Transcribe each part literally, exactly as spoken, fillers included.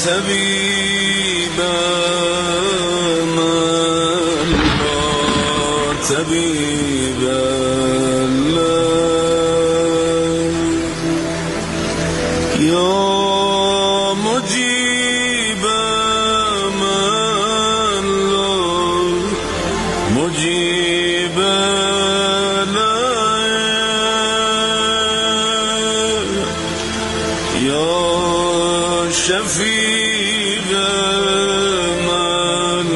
طبيبم الله طبيبم يا مجيبم الله مجيب يا شفيع من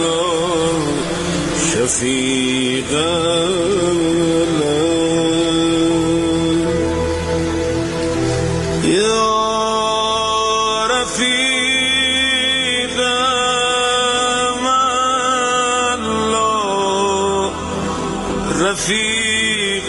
شفيع يا رفيق من رفيق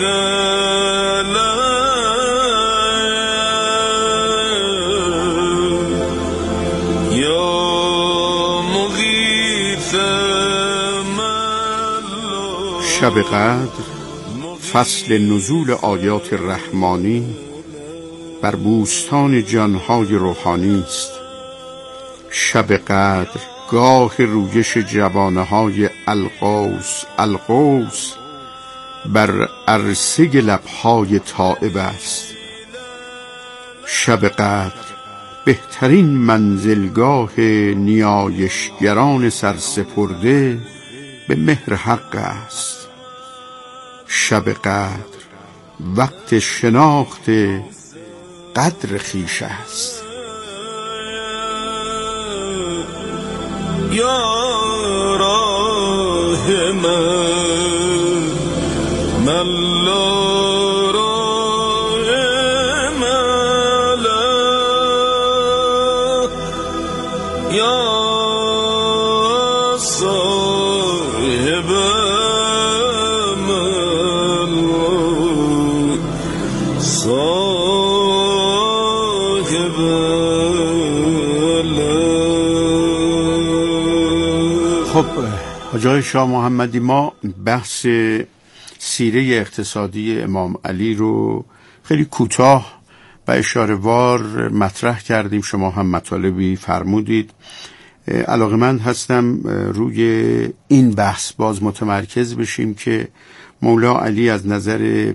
شب قدر فصل نزول آیات رحمانی بر بوستان جانهای روحانی است. شب قدر گاه رویش جوانه های القوس القوس بر عرصه لبهای تائب است. شب قدر بهترین منزلگاه نیایشگران سرسپرده به مهر حق است. شب قدر وقت شناخت قدر خویش است. یا راه من من لا راه من یا صاحب من صاحب خب حاجی شاه محمدی، ما بحث سیره اقتصادی امام علی رو خیلی کوتاه و اشاره‌وار مطرح کردیم. شما هم مطالبی فرمودید. علاقه‌مند هستم روی این بحث باز متمرکز بشیم که مولا علی از نظر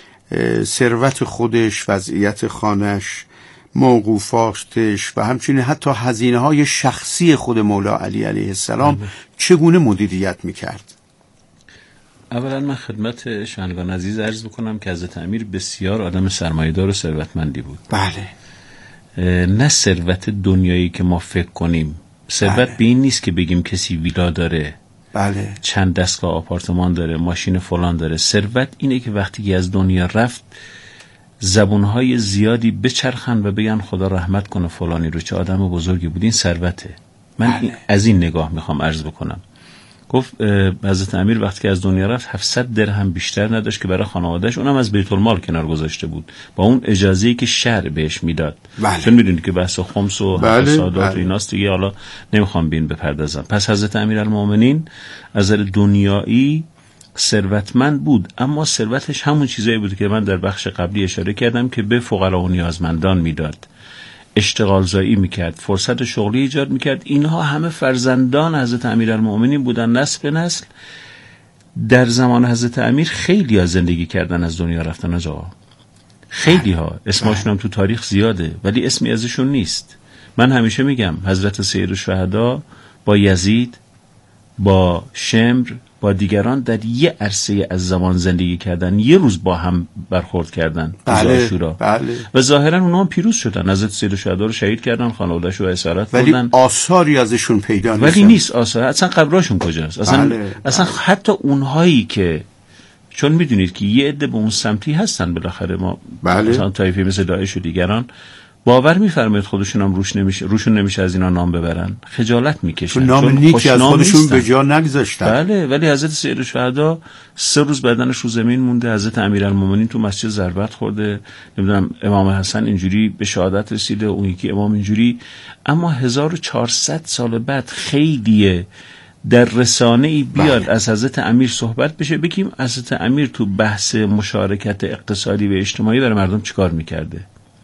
ثروت خودش، وضعیت خانش، موقوفاتش و همچنین حتی هزینه‌های شخصی خود مولا علی علیه السلام چگونه مدیریت می‌کرد. اولا من خدمت شنوندگان عزیز عرض بکنم که حضرت امیر بسیار آدم سرمایه‌دار و ثروتمندی بود. بله. نه ثروت دنیایی که ما فکر کنیم. ثروت بله. به این نیست که بگیم کسی ویلا داره، بله، چند دستگاه آپارتمان داره، ماشین فلان داره. ثروت اینه که وقتی که از دنیا رفت زبونهای زیادی بچرخن و بگن خدا رحمت کنه فلانی رو، چه آدم بزرگی بود. این ثروته. من بله. از این نگاه میخوام عرض بکنم. گفت حضرت امیر وقتی که از دنیا رفت هفتصد درهم بیشتر نداشت که برای خانواده‌اش، اونم از بیت المال کنار گذاشته بود با اون اجازه‌ای که شرع بهش میداد. بله. چون میدونید که بحث خمس و بله. سادات بله. و ایناست دیگه، حالا نمیخوام بین بپردازم. پس حضرت امیرالمومنین از نظر دنیایی ثروتمند بود، اما ثروتش همون چیزایی بود که من در بخش قبلی اشاره کردم که به فقرا و نیازمندان میداد. اشتغال زایی میکرد، فرصت شغلی ایجاد میکرد. اینها همه فرزندان حضرت امیرالمومنین بودن، نسل به نسل. در زمان حضرت امیر خیلی ها زندگی کردن از دنیا رفتن آقا، خیلی ها، اسمشون هم تو تاریخ زیاده ولی اسمی ازشون نیست. من همیشه میگم حضرت سیدالشهدا با یزید، با شمر، با دیگران در یه عرصه از زمان زندگی کردن، یه روز با هم برخورد کردن. بله، بله. و ظاهرا اونا هم پیروز شدن. حضرت سیدالشهدا رو شهید کردن، خانواده‌اش رو اسارت بردن، ولی آثاری ازشون پیدا نیست. ولی نیست آثار. اصلا قبراشون کجاست؟ اصلا بله، اصلا بله. حتی اونهایی که، چون میدونید که یه عده به اون سمتی هستن بالاخره، ما بله. مثلا طایفه مثل داعش و دیگران باور می‌فرمایید خودشون هم روش نمیشه، روشون نمیشه از اینا نام ببرن، خجالت میکشن، چون نام نیکی از خودشون به جا نگذاشتن. بله. ولی حضرت سیدالشهدا سه روز بدنش رو زمین مونده. حضرت امیرالمومنین تو مسجد ضربت خورده، نمیدونم امام حسن اینجوری به شهادت رسیده، اون یکی امام اینجوری. اما هزار و چهارصد سال بعد خیلیه در رسانه‌ای بیاد بله. از حضرت امیر صحبت بشه، بگیم حضرت امیر تو بحث مشارکت اقتصادی و اجتماعی برای مردم چیکار میکرده.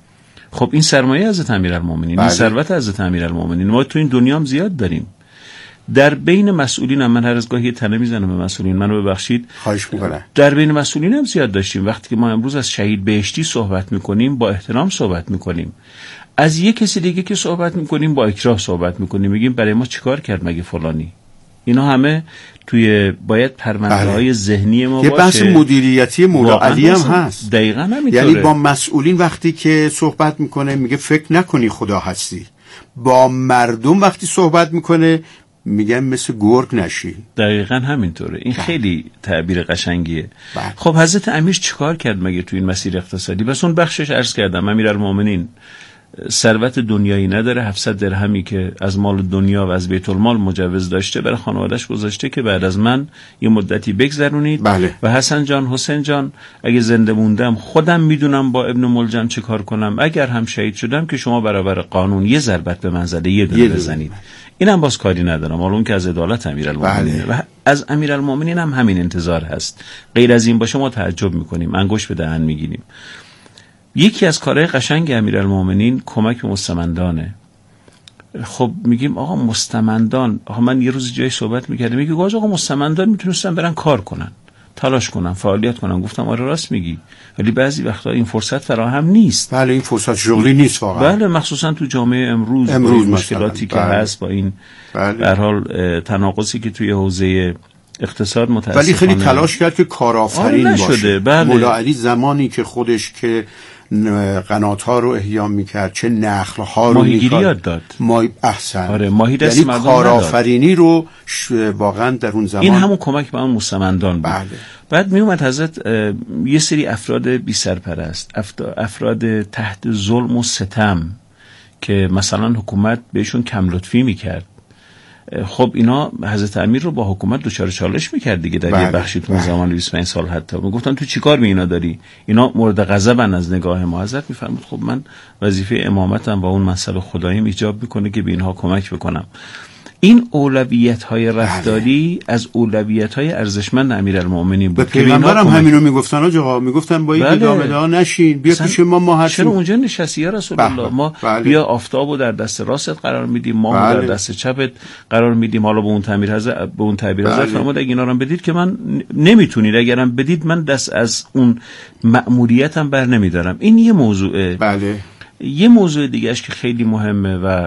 خب این سرمایه حضرت امیرالمومنین، بله. این ثروت حضرت امیرالمومنین ما تو این دنیا هم زیاد داریم. در بین مسئولین هم من هر از گاهی یه تنه میزنم به مسئولین، منو ببخشید، خواهش میکنم. در بین مسئولین هم زیاد داشتیم. وقتی که ما امروز از شهید بهشتی صحبت میکنیم با احترام صحبت میکنیم، از یک کسی دیگه که صحبت میکنیم با اکراه صحبت میکنیم، میگیم برای ما چیکار کرد مگه فلانی. اینا همه توی باید پرونده‌های ذهنی ما یه باشه. بحث مدیریتی مولا علی هم هست. دقیقاً همینطوره. یعنی با مسئولین وقتی که صحبت میکنه میگه فکر نکنی خدا هستی، با مردم وقتی صحبت میکنه میگن مثل گرگ نشی. دقیقاً همینطوره. این بله. خیلی تعبیر قشنگیه. بله. خب حضرت امیر چیکار کرد مگه تو این مسیر اقتصادی؟ بس اون بخشش عرض کردم، امیرالمومنین ثروت دنیایی نداره، هفتصد درهمی که از مال دنیا و از بیت المال مجوز داشته برای خانواده‌اش گذاشته که بعد از من یه مدتی بگذرونید. بله. و حسن جان، حسین جان، اگه زنده موندم خودم میدونم با ابن ملجم چه کار کنم، اگر هم شهید شدم که شما برابر قانون یه ضربت به من زده یه دونه بزنید. اینم باز کاری ندارم، حالا اون که از عدالت امیرالمومنین و از امیرالمومنین هم همین انتظار هست. غیر از این باشه ما تعجب میکنیم، انگشت به دهن میگیریم. یکی از کارهای قشنگ امیرالمومنین کمک به مستمندانه. خب میگیم آقا مستمندان، آقا من یه روز جای صحبت میکردم، میگه آقا مستمندان میتونستن برن کار کنن، تلاش کنن، فعالیت کنن. گفتم آره راست میگی، ولی بعضی وقتا این فرصت فراهم نیست. بله این فرصت شغلی نیست واقعا. بله مخصوصا تو جامعه امروز, امروز مشکلاتی که بله. هست با این بله. به هر حال تناقضی که توی حوزه اقتصاد متاسفانه، ولی خیلی تلاش کرد که کارآفرین آره باشه. بله. مولا علی زمانی که خودش که قنات ها رو احیا میکرد، چه نخل ها رو ماهیگیری یاد داد. ماهی احسن. آره ماهی دست یعنی مردم کارآفرینی رو واقعا در اون زمان این همون کمک به اون مستمندان بود. بله. بعد می اومد حضرت یه سری افراد بی سرپرست، افراد تحت ظلم و ستم که مثلا حکومت بهشون کم لطفی میکرد، خب اینا حضرت امیر رو با حکومت دچار چالش میکرد دیگه در بله. یه بخشی تو زمان بیست و پنج سال حتی میگفتن تو چیکار به اینا داری، اینا مورد غضبن از نگاه ما. حضرت میفرمود خب من وظیفه امامتم و اون منصب خداییم ایجاب میکنه که به اینها کمک بکنم. این اولویت‌های رفتاری بله. از اولویت‌های ارزشمند امیرالمومنین بود. به پیغمبرم همینو میگفتن آقا، میگفتن با این بله. ادامه نشین، بیا پیش ما ما هستیم. چرا اونجا نشستی یا رسول الله؟ ما بله. بیا آفتابو در دست راست قرار میدیم، ما بله. در دست چپت قرار میدیم. حالا به اون تعبیر حضرت به اون تعبیر حضرت بله. فرمود اگه اینا رو بدید که من نمیتونید، اگرم بدید من دست از اون مأموریتم بر نمیدارم. این یه موضوعه. بله. یه موضوع دیگه اش که خیلی مهمه و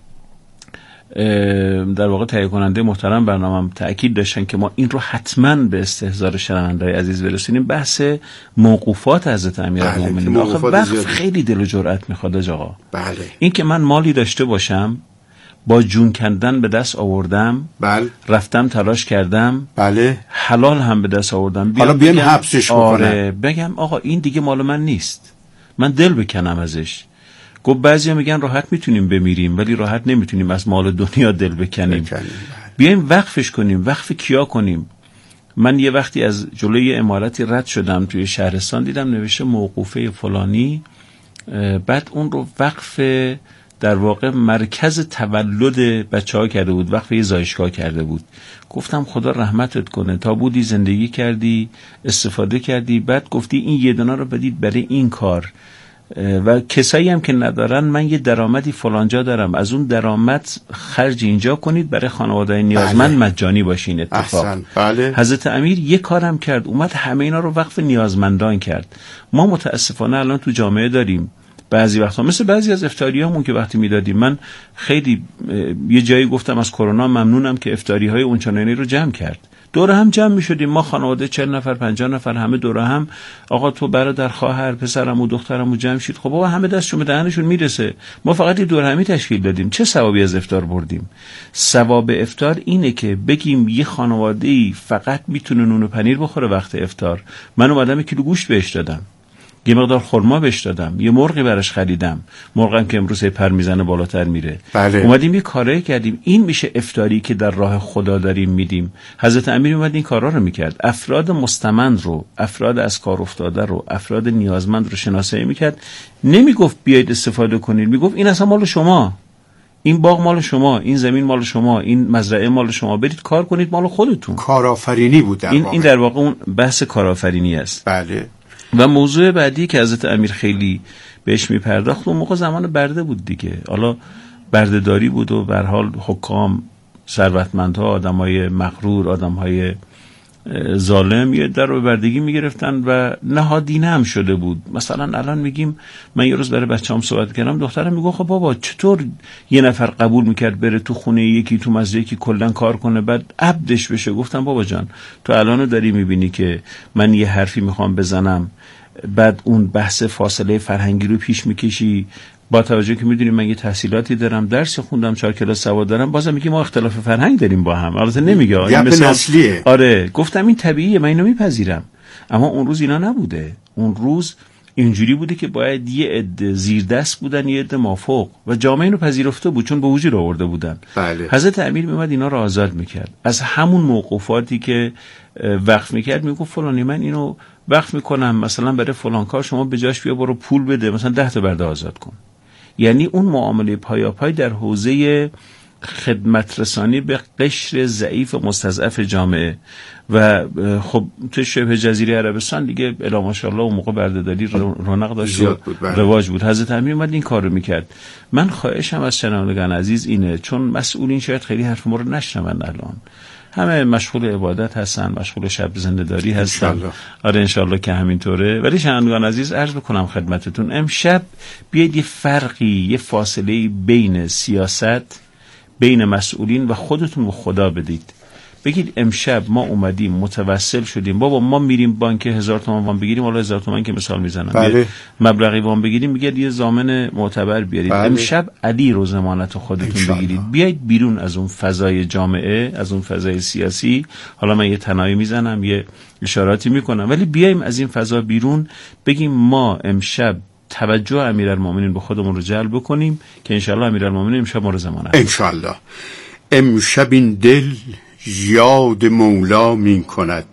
در واقع تهیه کننده محترم برنامه‌ام تأکید داشتن که ما این رو حتما به استحضار شنونده‌های عزیز برسونیم، بحث موقوفات حضرت امیرالمومنین. آخه وقف خیلی دل و جرأت میخواد آقا. بله. این که من مالی داشته باشم، با جون کندن به دست آوردم، بله. رفتم تلاش کردم، بله. حلال هم به دست آوردم، حالا بیام حبسش بکنم، آره بگم آقا این دیگه مال من نیست، من دل بکنم ازش. گفت بعضیا میگن راحت میتونیم بمیریم ولی راحت نمیتونیم از مال دنیا دل بکنیم. بکنیم. بیایم وقفش کنیم. وقف کیا کنیم؟ من یه وقتی از جلوی عمارتی رد شدم توی شهرستان، دیدم نوشته موقوفه فلانی، بعد اون رو وقف در واقع مرکز تولد بچه‌ها کرده بود، وقف یه زایشگاه کرده بود. گفتم خدا رحمتت کنه، تا بودی زندگی کردی، استفاده کردی، بعد گفتی این یه دونه رو بدید برای این کار و کسایی هم که ندارن من یه درآمدی فلانجا دارم، از اون درآمد خرج اینجا کنید برای خانواده‌های نیازمند بله. مجانی باشین. اتفاق بله. حضرت امیر یه کارم کرد، اومد همه اینا رو وقف نیازمندان کرد. ما متاسفانه الان تو جامعه داریم بعضی وقتا مثل بعضی از افطاریامون که وقتی میدادیم، من خیلی یه جایی گفتم از کرونا ممنونم که افطاری‌های اونچنانی رو جمع کرد. دور هم جمع می شدیم ما خانواده چهل نفر پنجاه نفر همه دور هم، آقا تو برادر خواهر پسرم و دخترم و جمع شید. خب بابا همه دستشون به دهنشون میرسه، ما فقط یه دور همی تشکیل دادیم، چه ثوابی از افطار بردیم؟ ثواب افطار اینه که بگیم یه خانواده‌ای فقط میتونه نون و پنیر بخوره وقت افطار، من اومدم یک کیلو گوشت بهش دادم، یه مقدار خرما بهش دادم، یه مرغی براش خریدم، مرغم که امروز پر میزنه بالاتر میره. بله. اومدیم یه کارایی کردیم. این میشه افطاری که در راه خدا داریم میدیم. حضرت امیر اومد این کارا رو میکرد، افراد مستمند رو، افراد از کار افتاده رو، افراد نیازمند رو شناسایی میکرد. نمیگفت بیاید استفاده کنید، میگفت این اصلا مال شما، این باغ مال شما، این زمین مال شما، این مزرعه مال شما، برید کار کنید مال خودتون. کارآفرینی بود در این واقع. این در واقع اون بحث کارآفرینی است. بله. و موضوع بعدی که حضرت امیر خیلی بهش میپرداخت. اون موقع زمان برده بود دیگه، حالا بردهداری بود و به هر حال حکام، ثروتمندها، آدمای مغرور، آدمهای ظالم یه در رو به بردگی میگرفتن و نهادینه هم شده بود. مثلا الان میگیم، من یه روز برای بچه‌ام صحبت کردم، دخترم میگه خب بابا چطور یه نفر قبول میکرد بره تو خونه یکی، تو مزه یکی کلا کار کنه بعد عبدش بشه؟ گفتم بابا جان تو الانو داری میبینی که من یه حرفی میخوام بزنم، بعد اون بحث فاصله فرهنگی رو پیش میکشی، با توجه که میدونی من یه تحصیلاتی دارم، درس خوندم، چهار کلاس سواد دارم، بازم میگی ما اختلاف فرهنگ داریم با هم. البته نمیگه این مثلا نسلیه. آره گفتم این طبیعیه، من اینو میپذیرم، اما اون روز اینا نبوده. اون روز اینجوری بوده که باید یه عده زیر دست بودن، یه عده مافوق، و جامعه اینو پذیرفته بود چون به وجود آورده بودن. بله. حضرت امیر میومد اینا رو آزاد میکرد از همون موقوفاتی که وقف میکرد. میگفت فلانی من اینو وقف میکنم مثلا برای فلان کار، شما به جاش بیا برو پول بده، مثلا ده تا برده آزاد کن. یعنی اون معامله پایاپای در حوزه خدمت رسانی به قشر ضعیف و مستضعف جامعه. و خب تو شبه جزیره عربستان دیگه الا ماشاءالله اون موقع بردهداری رونق داشت و رواج بود. حضرت امیر اومد این کارو میکرد. من خواهشم از شنوندگان عزیز اینه، چون مسئولین شاید خیلی حرف ما رو نشنون الان، همه مشغول عبادت هستن، مشغول شب زنده‌داری هستن. انشالله. آره انشالله که همینطوره. ولی شنوندگان عزیز عرض بکنم خدمتتون، امشب بیاید یه فرقی، یه فاصله بین سیاست، بین مسئولین و خودتون و خدا بدید. بگید امشب ما اومدیم متوسل شدیم، بابا ما میریم بانک هزار تومان وام بگیریم، حالا هزار تومان که مثال میزنم، بله. مبلغی وام بگیریم، میگه یه ضامن معتبر بیارید. بله. امشب علی رو ضمانت خودتون بگیرید، بیایید بیرون از اون فضای جامعه، از اون فضای سیاسی. حالا من یه تنایی میزنم، یه اشاراتی میکنم، ولی بیایم از این فضا بیرون، بگیم ما امشب توجه امیرالمومنین به خودمون رو جلب بکنیم که انشالله امیرالمومنین امشب ما رو ضمانت. انشالله. امشب این دل یاد مولا می کند،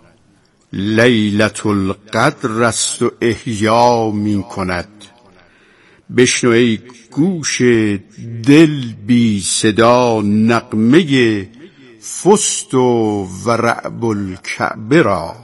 لیلت القدر است و احیا می کند. بشنو ای گوش دل بی صدا نغمه فست و رعب الکعبه را.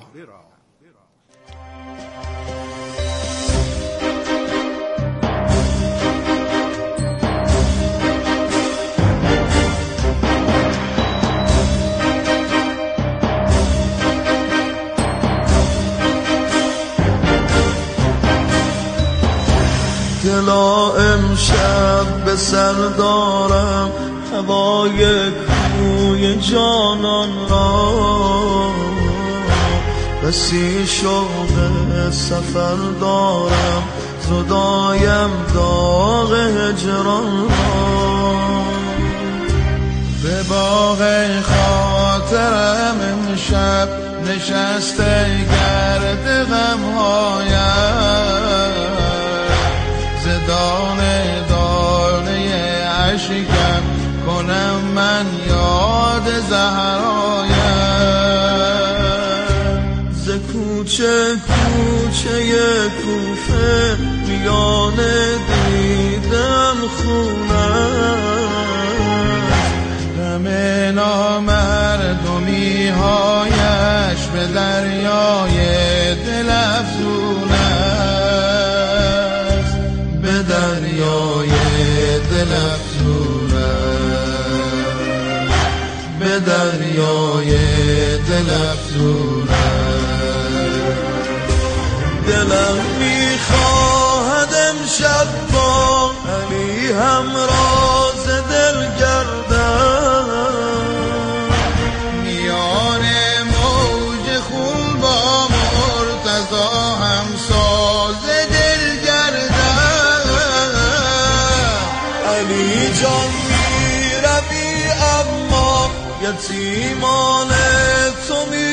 دلا امشب به سر دارم هوای کوی جانان را، بسی شوق سفر دارم زدایم داغ هجران را. به باغ خاطرم امشب نشسته گرد غمهایم، دانه دانه عشقم کنم من یاد زهرایم. ز کوچه کوچه کوفه میانه دیدم خونم، همه نامردمی هایش به دریای دل افزون است، به دریای دل افزون است، به دریای دل افزون است. دلم میخواهد امشب با علی همراه ز دل گردم، میان موج خون با مرتضی همساز دل گردم. علی جان میروی اما یتیمان تو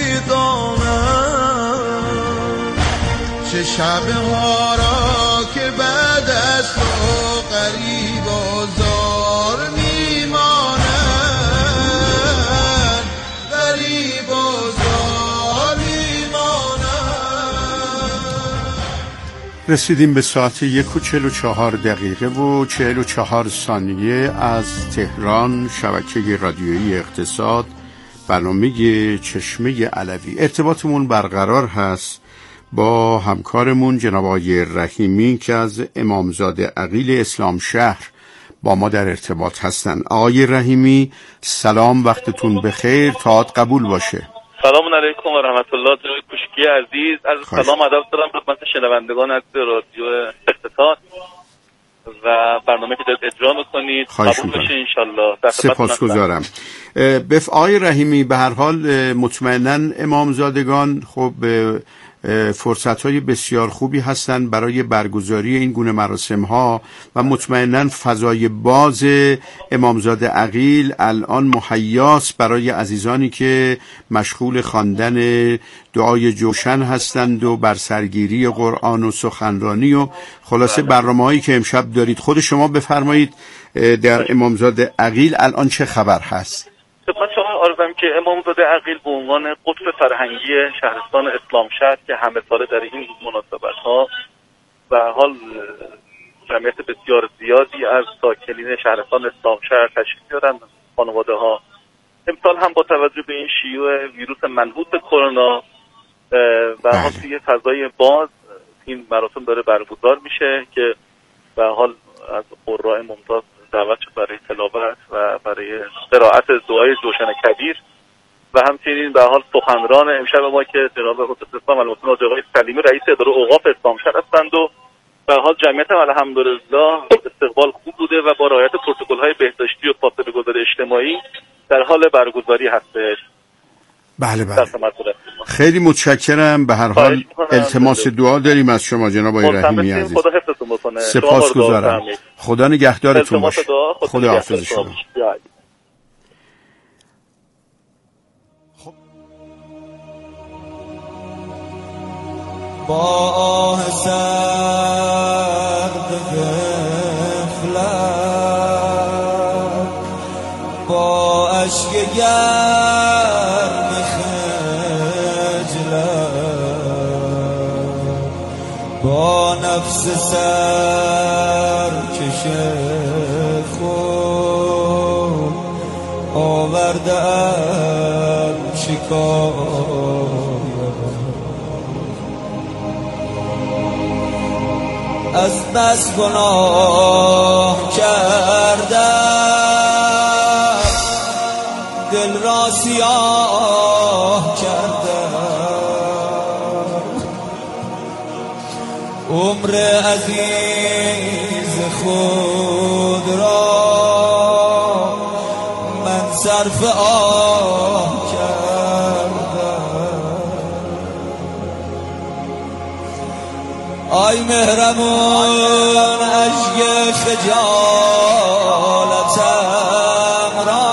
میدانم، چه شبها را که بعد از تو غریب و زار میمانم، غریب و زار میمانم. رسیدیم به ساعت یک و چهل و چهار دقیقه و چهل و چهار ثانیه از تهران، شبکه رادیویی اقتصاد، برنامه چشمه علوی. ارتباطمون برقرار هست با همکارمون جناب آقای رحیمی که از امامزاده عقیل اسلام شهر با ما در ارتباط هستن. آقای رحیمی سلام، وقتتون بخیر، تاعت قبول باشه. سلام علیکم و رحمت الله. جناب کوشکی عزیز، از سلام ادب دارم خدمت شنوندگان از رادیو اقتصاد و برنامه که دارید اجرا میکنید. قبول بشه انشالله. سپاسگزارم. به آقای رحیمی، به هر حال مطمئناً امامزادگان خب فرصت‌های بسیار خوبی هستند برای برگزاری این گونه مراسم‌ها و مطمئناً فضای باز امامزاده عقیل الان مهیاست برای عزیزانی که مشغول خواندن دعای جوشن هستند و بر سرگیری قرآن و سخنرانی و خلاصه برنامه‌هایی که امشب دارید. خود شما بفرمایید در امامزاده عقیل الان چه خبر هست؟ خدمت شما عرضم که امامزاده عقیل به عنوان قطب فرهنگی شهرستان اسلام شهر که همه ساله در این مناسبت‌ها و حال جمعیت بسیار زیادی از ساکنین شهرستان اسلام شهر تشریف دارند، خانواده‌ها امسال هم با توجه به این شیوع ویروس منحوس کرونا و حال توی فضای باز این مراسم داره برگزار میشه که به حال از قراء ممتاز دعوت شد برای تلاوت و برای قرائت دعای جوشن کبیر و همچنین به حال سخنران امشب ما که جناب حضرت اسلام المسلم آقای سلیمی رئیس اداره اوقاف اسلام شهر هستند و به حال جمعیت هم الحمدلله استقبال خوب بوده و با رعایت پروتکل‌های بهداشتی و فاصله گذاری اجتماعی در حال برگزاری هستش. بله بله. خیلی متشکرم. به هر حال التماس دعا داریم از شما جناب آقای رحیمی عزیز. خدا حفظتون بکنه. سپاسگزارم. خدا نگهدارتون باشه. خدا حافظ شما. با آه سرد غفلت با اشک گرم خجلت با نفس سرکش خود آوردم شکایت از بس گناه کردم دل را سیاه کردم عمر عزیز خود را من صرف آه کردم. آی مهربان اشک خجالتم را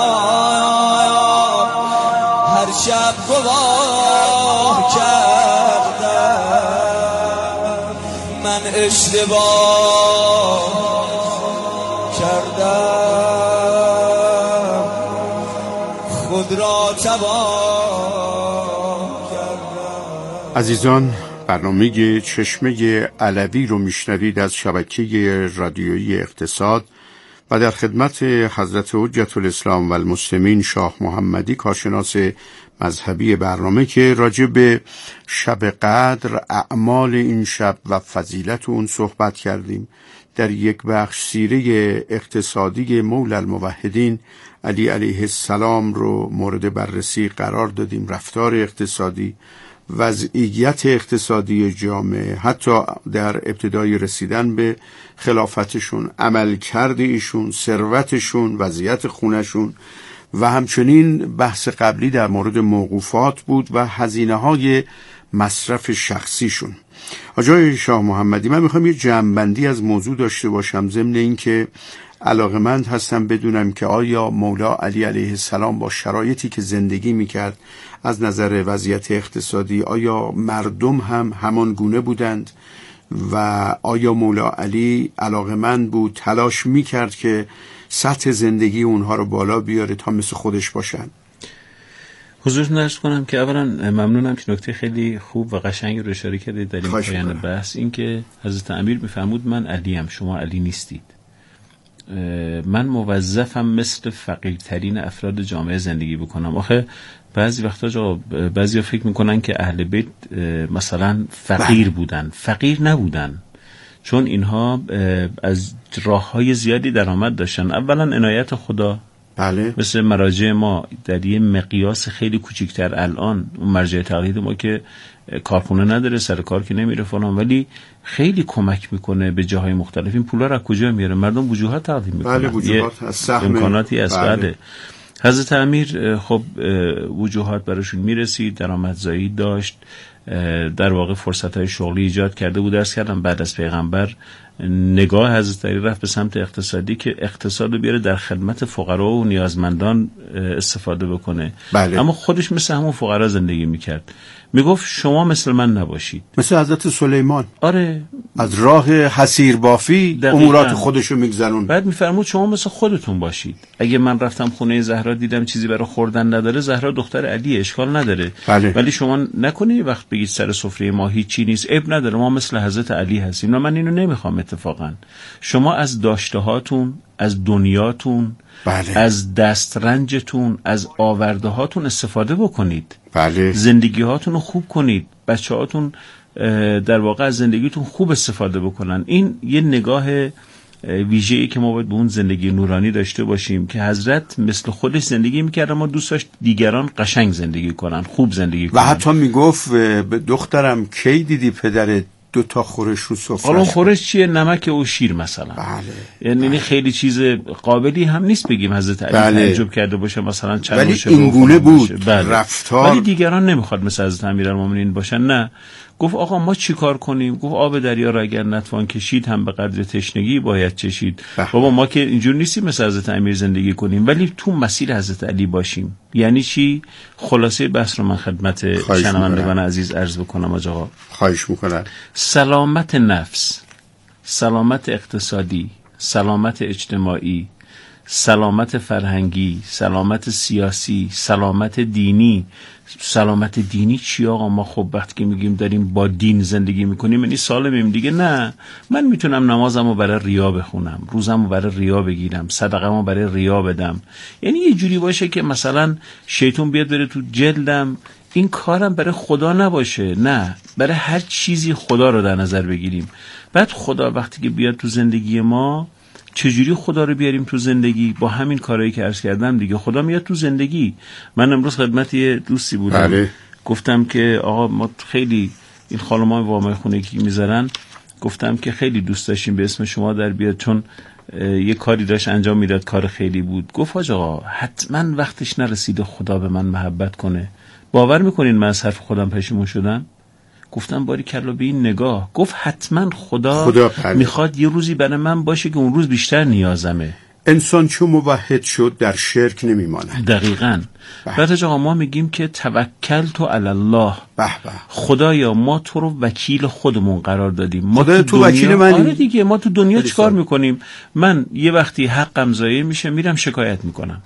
هر شب گواه کردم من اشتباه کردم خود را تباه کردم. عزیزان، برنامه چشمه علوی رو میشنوید از شبکه رادیویی اقتصاد و در خدمت حضرت حجت الاسلام و المسلمین شاه محمدی کارشناس مذهبی برنامه که راجع به شب قدر، اعمال این شب و فضیلت اون صحبت کردیم. در یک بخش سیره اقتصادی مولا الموحدین علی علیه السلام رو مورد بررسی قرار دادیم. رفتار اقتصادی، وضعیت اقتصادی جامعه، حتی در ابتدای رسیدن به خلافتشون، عملکرد ایشون، ثروتشون، وضعیت خونشون و همچنین بحث قبلی در مورد موقوفات بود و هزینه‌های مصرف شخصیشون. آقای شاه محمدی، من میخوام یه جمع‌بندی از موضوع داشته باشم ضمن اینکه علاقمند هستم بدونم که آیا مولا علی علیه السلام با شرایطی که زندگی میکرد از نظر وضعیت اقتصادی آیا مردم هم همان گونه بودند و آیا مولا علی علاقمند بود، تلاش میکرد که سطح زندگی اونها رو بالا بیاره تا مثل خودش باشن؟ حضورتون عرض کنم که اولا ممنونم که نکته خیلی خوب و قشنگی رو اشاره کردید در این پایان بحث، این که حضرت امیر میفرمود من علیم، شما علی نیستید. من موظفم مثل فقیرترین افراد جامعه زندگی بکنم. آخه بعضی وقتا جا بعضی فکر میکنن که اهل بیت مثلا فقیر بودن. فقیر نبودن، چون اینها از راه‌های زیادی درآمد داشتن. اولا عنایت خدا، بله، مثل مراجع ما در یه مقیاس خیلی کوچیک‌تر الان، اون مرجع تقلید ما که کارخونه نداره، سر کار که نمیره فلان، ولی خیلی کمک میکنه به جاهای مختلف. این پولا رو از کجا میاره؟ مردم وجوهات تقدیم میکنن. بله، وجوهات از سهم امکاناتی است. بله. بله. حضرت امیر خب وجوهات براشون میرسید، درآمدزایی داشت، در واقع فرصت‌های شغلی ایجاد کرده بود. درس کردم بعد از پیغمبر نگاه حضرت علی رفت به سمت اقتصادی که اقتصاد رو بیاره در خدمت فقرا و نیازمندان استفاده بکنه. بله. اما خودش مثل همون فقرا زندگی میکرد. میگفت شما مثل من نباشید. مثل حضرت سلیمان. آره، از راه حسیر بافی امورات خودشو میگذرون. بعد میفرمود شما مثل خودتون باشید. اگه من رفتم خونه زهرا دیدم چیزی برای خوردن نداره، زهرا دختر علی، اشکال نداره. بله. ولی شما نکنی وقت بگید سر سفره ما هیچی نیست، عیب نداره، ما مثل حضرت علی هستیم. نه، من اینو نمیخوام. اتفاقا شما از داشته هاتون، از دنیاتون، بله. از دسترنجتون، از آورده هاتون استفاده بکنید. بله. زندگی هاتون رو خوب کنید. بچه هاتون در واقع از زندگیتون خوب استفاده بکنن. این یه نگاه ویژه‌ای که ما باید به اون زندگی نورانی داشته باشیم که حضرت مثل خودش زندگی میکرد، اما دوست داشت دیگران قشنگ زندگی کنن، خوب زندگی کنن. و حتی میگفت به دخترم کی دیدی پدرت دو تا خورش رو سفرش؟ حالا خورش چیه؟ نمک و شیر مثلا. بله. یعنی بله. خیلی چیز قابلی هم نیست بگیم حضرت علی بله. تعجب کرده باشه مثلا چند ولی این گونه بود بله. رفتار. ولی دیگران نمیخواد مثل حضرت امیرالمومنین باشن. نه، گفت آقا ما چی کار کنیم؟ گفت آب دریا را اگر نتوان کشید هم به قدر تشنگی باید چشید. بله. بابا ما که اینجور نیستیم مثل حضرت امیر زندگی کنیم، ولی تو مسیر حضرت علی باشیم. یعنی چی؟ خلاصه بحث رو من خدمت شنوندگان عزیز عرض بکنم. آقا خواهش میکنم. سلامت نفس، سلامت اقتصادی، سلامت اجتماعی، سلامت فرهنگی، سلامت سیاسی، سلامت دینی. سلامت دینی چی آقا؟ ما خب وقتی که میگیم داریم با دین زندگی میکنیم یعنی سالمیم دیگه؟ نه، من میتونم نمازمو برای ریا بخونم، روزمو برای ریا بگیرم، صدقه‌مو برای ریا بدم. یعنی یه جوری باشه که مثلا شیطان بیاد بره تو جلدم، این کارم برای خدا نباشه. نه، برای هر چیزی خدا رو در نظر بگیریم. بعد خدا وقتی که بیاد تو زندگی ما، چجوری خدا رو بیاریم تو زندگی؟ با همین کارهایی که عرض کردم دیگه. خدا میاد تو زندگی. من امروز خدمت یه دوستی بودم بله. گفتم که آقا ما خیلی این خانم‌های وامای خونگی میذارن، گفتم که خیلی دوست داشتیم به اسم شما در بیاد، چون یه کاری داشت انجام میداد، کار خیلی بود. گفت آقا حتما وقتش نرسیده خدا به من محبت کنه. باور میکنین من از حرف خودم پشیمون شدم؟ گفتم باری کلا به این نگاه. گفت حتما خدا, خدا میخواد یه روزی برای من باشه که اون روز بیشتر نیازمه. انسان چون موحد شد در شرک نمیماند. دقیقاً. بعد آقا ما میگیم که توکل تو علی الله. به به. خدایا ما تو رو وکیل خودمون قرار دادیم. ما تو, تو وکیل منی. آره دیگه، ما تو دنیا چیکار میکنیم؟ من یه وقتی حقم ضایع میشه میرم شکایت میکنم،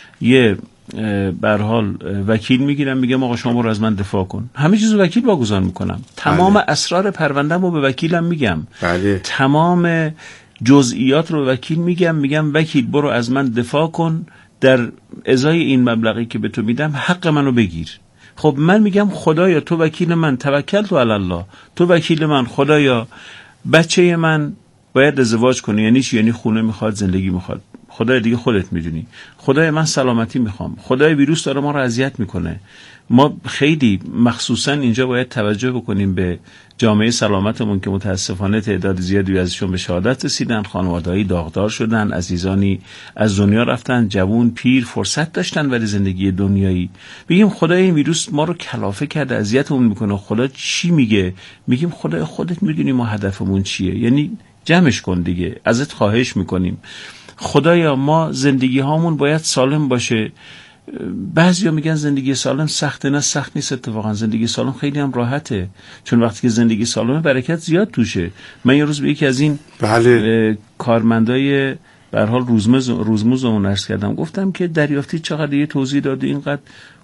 یه به هر حال وکیل میگیرم میگم آقا شما رو از من دفاع کن، همه چیزو وکیل واگذار میکنم. تمام بله. اسرار پرونده‌مو رو به وکیلم میگم. بله. تمام جزئیات رو به وکیل میگم، میگم وکیل برو از من دفاع کن، در ازای این مبلغی که به تو میدم حق منو بگیر. خب من میگم خدایا تو وکیل من، توکل تو علی الله، تو وکیل من، خدایا بچه من باید ازدواج کنه. یعنی چی؟ یعنی خونه میخواد، زندگی میخواد. خدای دیگه خودت میدونی. خدای من سلامتی میخوام. خدای ویروس داره ما رو اذیت میکنه. ما خیلی مخصوصا اینجا باید توجه بکنیم به جامعه سلامتمون که متاسفانه تعداد زیادی ازشون به شهادت رسیدن، خانواده‌ای داغدار شدن، عزیزانی از دنیا رفتن، جوون پیر فرصت داشتن ولی زندگی دنیایی. بگیم خدای این ویروس ما رو کلافه کرده، اذیتمون میکنه. خدا چی میگه؟ میگیم خدای خودت میدونی ما هدفمون چیه. یعنی جمعش کن دیگه، ازت خواهش میکنیم. خدایا ما زندگی هامون باید سالم باشه. بعضیا میگن زندگی سالم سخته. نه سخت نیست، اتفاقا زندگی سالم خیلی هم راحته، چون وقتی که زندگی سالمه برکت زیاد توشه. من یه روز به یکی از این بله. کارمندای به هر حال روزمز روزموزمون عرض کردم، گفتم که دریافتی چقدر، یه توضیح داده اینقدر.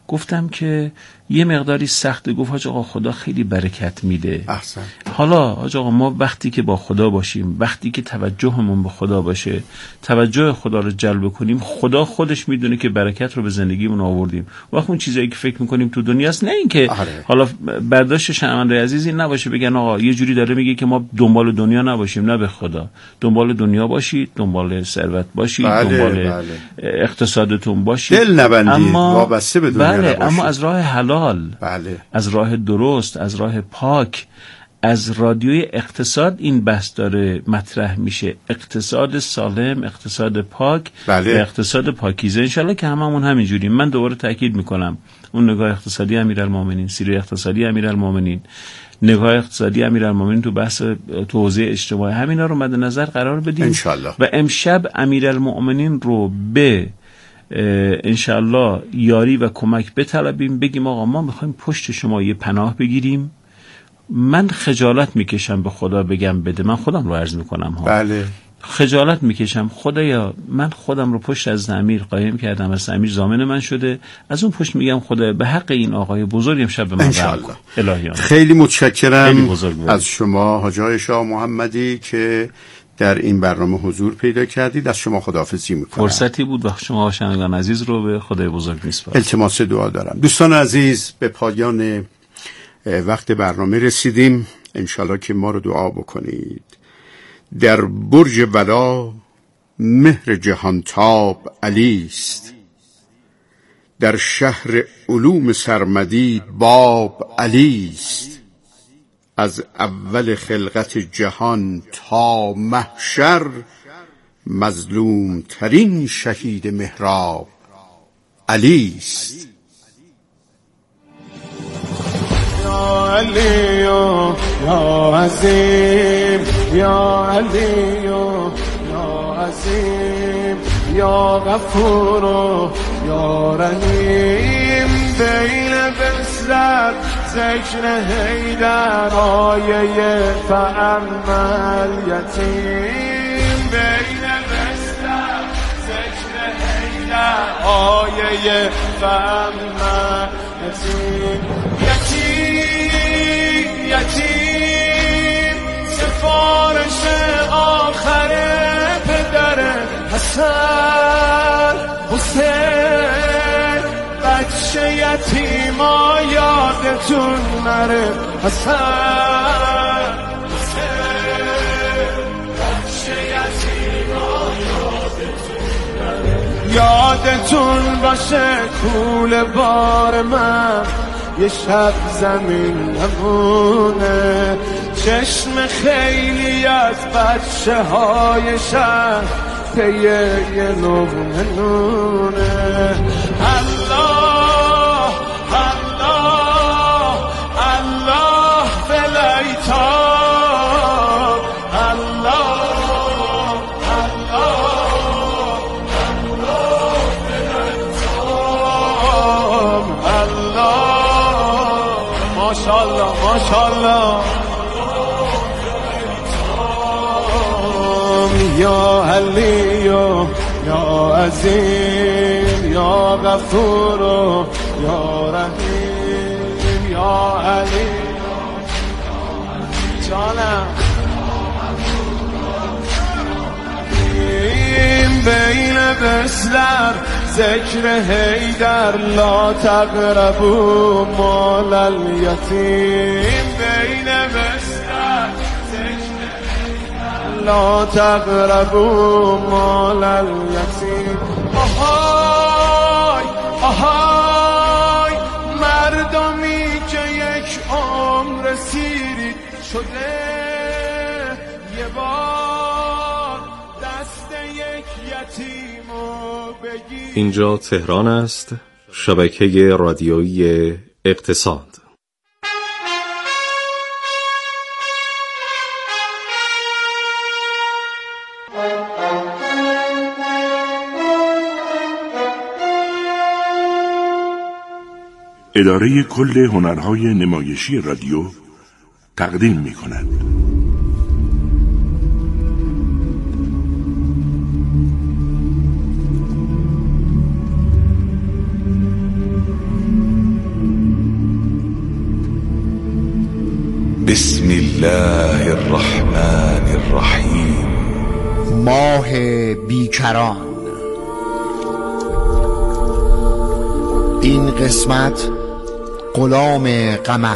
گفتم که یه مقداری سخته. گفت حاج آقا خدا خیلی برکت میده. احسن. حالا حاج آقا ما وقتی که با خدا باشیم، وقتی که توجهمون به خدا باشه، توجه خدا رو جلب کنیم، خدا خودش میدونه که برکت رو به زندگیمون آوردیم. وقت اون چیزایی که فکر میکنیم تو دنیاست، نه این که آره. حالا برداشت شنونده عزیزی نباشه بگن آقا یه جوری داره میگه که ما دنبال دنیا نباشیم. نه، به خدا دنبال دنیا باشید، دنبال ثروت باشید، بله، دنبال بله. اقتصادتون باشید، دل نبندید، اما وابسته به دنیا بله، نباشید. اما از راه حلال، بله. از راه درست، از راه پاک. از رادیوی اقتصاد این بحث داره مطرح میشه، اقتصاد سالم، اقتصاد پاک، بله. و اقتصاد پاکیزه. انشالله که هممون همینجوریم. من دوباره تاکید میکنم اون نگاه اقتصادی امیرالمومنین، سیره اقتصادی امیرالمومنین، نگاه اقتصادی امیرالمومنین تو بحث تو حوزه اجتماعی، همینا رو مد نظر قرار بدیم انشالله. و امشب امیرالمومنین رو به انشالله یاری و کمک بطلبیم، بگیم آقا ما میخوایم پشت شما یه پناه بگیریم. من خجالت میکشم به خدا بگم بده، من خودم رو عرض میکنم ها. بله. خجالت میکشم خدایا، من خودم رو پشت از امیر قایم کردم، از امیر ضامن من شده، از اون پشت میگم خدا به حق این آقای بزرگ امشب به من رحم کن. الهیان خیلی متشکرم خیلی از شما حاج آقای شاه محمدی که در این برنامه حضور پیدا کردید. از شما خداحافظی میکنم. فرصتی بود و شما شنوندگان عزیز رو به خدای بزرگ میسپارم. التماس دعا دارم. دوستان عزیز، به پایان وقت برنامه رسیدیم. انشالله که ما رو دعا بکنید. در برج ولا مهر جهانتاب علی است، در شهر علوم سرمدی باب علی است، از اول خلقت جهان تا محشر مظلوم ترین شهید محراب علی است. یا علی یا عظیم، یا علی یا عظیم، یا غفور یا رحیم، بین بسرت ذکر حیدر آیه فاما الیتیم، بین بسرت ذکر حیدر آیه فاما الیتیم، یتیم یتیم سفارش آخر پدر حسن حسین، بچه یتیما یادتون نره حسن حسین، بچه یتیما یادتون نره، یادتون باشه کول بار من یه شب زمین نمونه، چشم خیلی از بچه های شهر پی یه لقمه نونه. الله الله الله بلیتاب، الله الله الله بلیتاب، الله ماشاءالله ماشاءالله. یا علی یا عظیم، یا غفور یا رحیم، یا علی جانم، بین بسلر ذکر حیدر لا تقربوا مال الیتیم، بین بسلر ذکر حیدر لا تقربوا مال الیتیم. آهای آهای مردمی که یک عمر سیری شده، یه بار دست یک یتیمو بگیر. اینجا تهران است، شبکه رادیویی اقتصاد. اداره کل هنرهای نمایشی رادیو تقدیم می کند. بسم الله الرحمن الرحیم. ماه بیکران. این قسمت غلام قمر.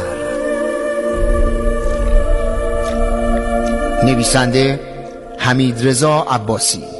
نویسنده حمیدرضا عباسی.